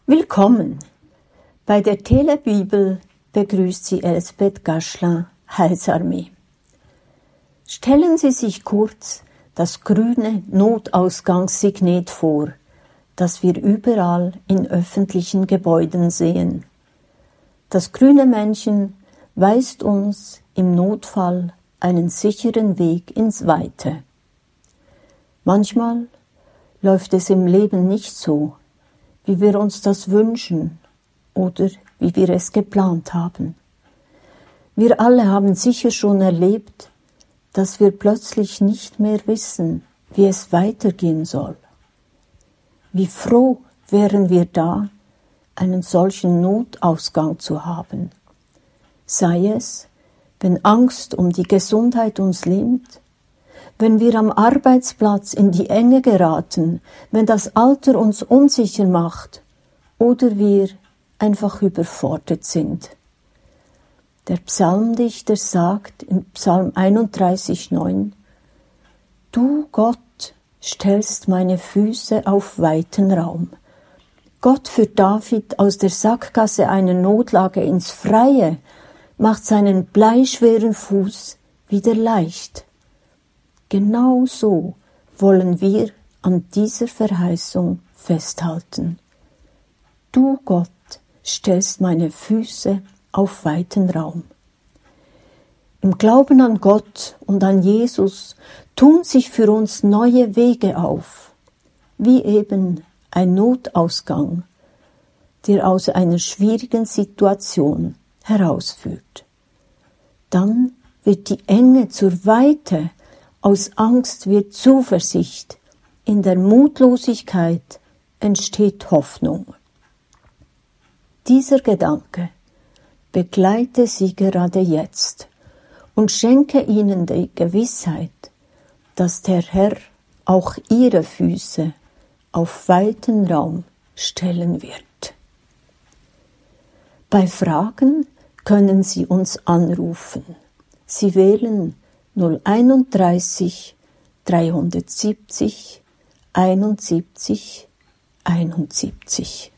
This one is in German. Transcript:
Willkommen! Bei der Telebibel begrüßt Sie Elsbeth Gaschler, Heilsarmee. Stellen Sie sich kurz das grüne Notausgangssignet vor, das wir überall in öffentlichen Gebäuden sehen. Das grüne Männchen weist uns im Notfall einen sicheren Weg ins Weite. Manchmal läuft es im Leben nicht so, wie wir uns das wünschen oder wie wir es geplant haben. Wir alle haben sicher schon erlebt, dass wir plötzlich nicht mehr wissen, wie es weitergehen soll. Wie froh wären wir da, einen solchen Notausgang zu haben. Sei es, wenn Angst um die Gesundheit uns lähmt, wenn wir am Arbeitsplatz in die Enge geraten, wenn das Alter uns unsicher macht oder wir einfach überfordert sind. Der Psalmdichter sagt im Psalm 31,9: Du, Gott, stellst meine Füße auf weiten Raum. Gott führt David aus der Sackgasse einer Notlage ins Freie, macht seinen bleischweren Fuß wieder leicht. Genau so wollen wir an dieser Verheißung festhalten. Du, Gott, stellst meine Füße auf weiten Raum. Im Glauben an Gott und an Jesus tun sich für uns neue Wege auf, wie eben ein Notausgang, der aus einer schwierigen Situation herausführt. Dann wird die Enge zur Weite, aus Angst wird Zuversicht, in der Mutlosigkeit entsteht Hoffnung. Dieser Gedanke begleite Sie gerade jetzt und schenke Ihnen die Gewissheit, dass der Herr auch Ihre Füße auf weiten Raum stellen wird. Bei Fragen können Sie uns anrufen. Sie wählen 031 370 71 71.